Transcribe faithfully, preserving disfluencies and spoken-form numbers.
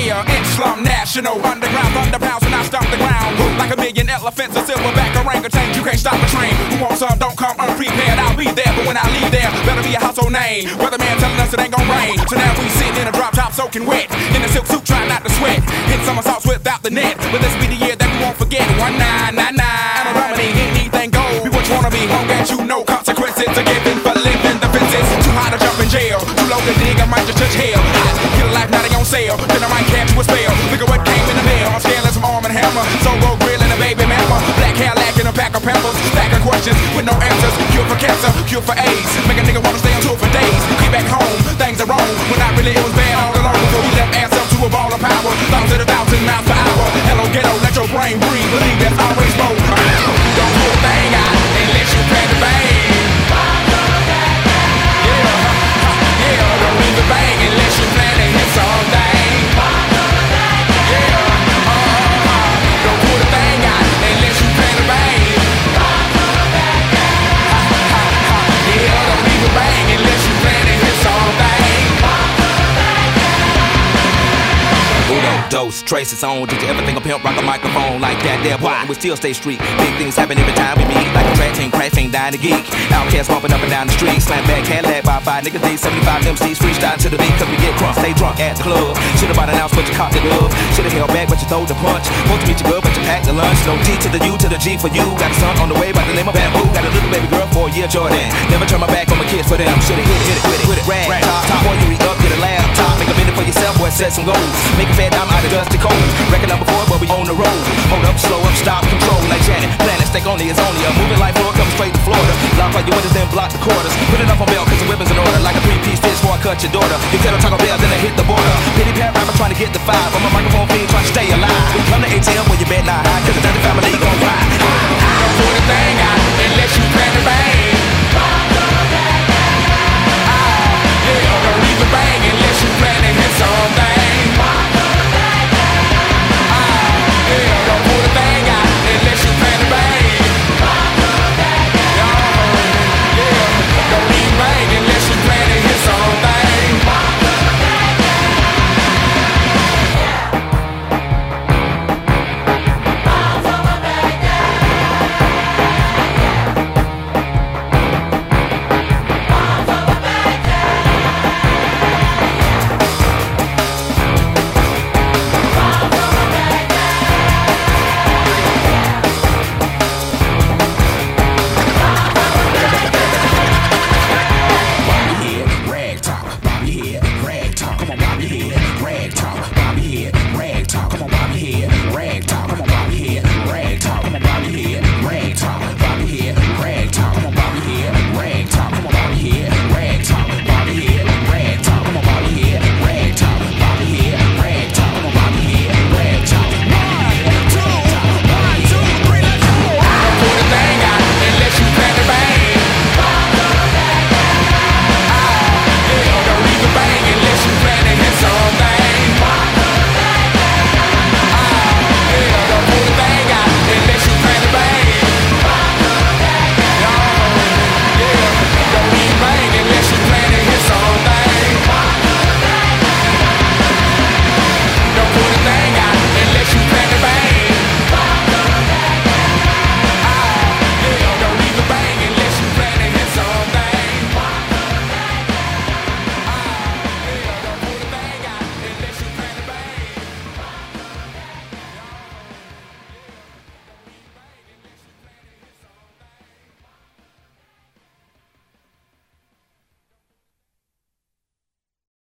Yeah, Islam National, underground thunder pounds when I stomp the ground. Like a million elephants, a silverback orangutan, you can't stop a train. Who wants some, don't come unprepared, I'll be there, but when I leave there, better be a household name. Weatherman telling us it ain't gon' rain, so now we sitting in a drop top soaking wet, in a silk suit trying not to sweat, hit somersaults without the net, but this be the year that we won't forget. One nine nine nine, and a remedy, anything goes, be what you wanna be, won't get you no consequences to giving for living the fences. Too high to jump in jail, too low to dig, I might just touch hell. Get a life, now they on sale, then I might catch you a spell. Look at what came in the mail, I'm scaling some arm and hammer, Zorro grill and a baby mama, black Cadillac and a pack of pampers, stack of questions with no answers, cure for cancer, cure for AIDS, make a nigga wanna stay on tour for days. Get back home, things are wrong, when not really it was bad all along, before we left ass up to a ball of power, thousands at a thousand miles per hour. Hello ghetto, let your brain breathe, believe there's always more. Don't pull a thing out unless you plan to bang. Yeah, yeah, don't leave the bang unless you plan to hit all day. Yeah, uh, don't pull the thing out unless you plan to bang. Yeah, don't leave the bang unless you plan to hit all day. Dose, trace its own. Did you ever think a pimp rock a microphone like that? There, boy, and we still stay street. Big things happen every time we meet. Like a track team, crash ain't dying to geek. Outcast bumping up and down the street. Slam back, Cadillac by five niggas. D seventy-five M Cs freestyle to the beat. Cause we get drunk, stay drunk at the club. Should've bought an ounce, but you caught the glove. Should've held back, but you throw the punch. Supposed to meet you good, but you packed the lunch. No D to the U to the G for you. Got a son on the way by the name of Bamboo. Got a little baby girl for a year, Jordan. Never turn my back on my kids for them. Should've hit it, hit it, with it, with it. Rag, top, top. Before you eat up, get a laptop. Make a minute for yourself, boy, set some goals. Make a fair dime out of dusty cold. Record number four, but we on the road. Hold up, slow up, stop, control. Like Janet, planet, stake only is only a moving like floor, come straight to Florida. Lock all your windows, then block the quarters. Put it up on bail, cause the weapon's in order. Like a three-piece fish before I cut your daughter. You tell her Taco Bell, then I hit the border. Pity pat rapper trying to get the five. I'm a microphone fiend trying to stay alive. We come to A T M when you bet not high, cause the dirty family gon' ride.